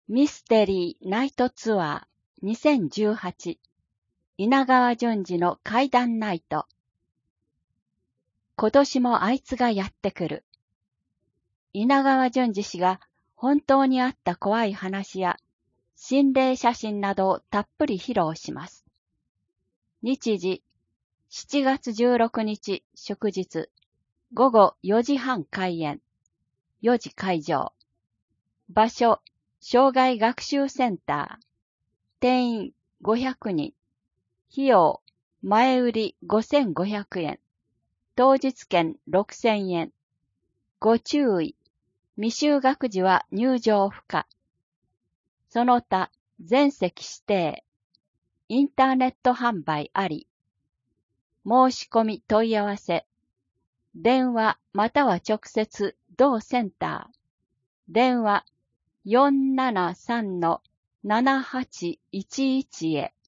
ミステリーナイトツアー2018稲川淳二の怪談ナイト。今年もあいつがやってくる。稲川淳二氏が本当にあった怖い話や心霊写真などをたっぷり披露します。日時7月16日祝日午後4時半開演、4時会場。場所障害学習センター。定員500人。費用前売り5500円。当日券6000円。ご注意。未就学時は入場不可。その他全席指定。インターネット販売あり。申し込み問い合わせ。電話または直接同センター。電話473-7811へ。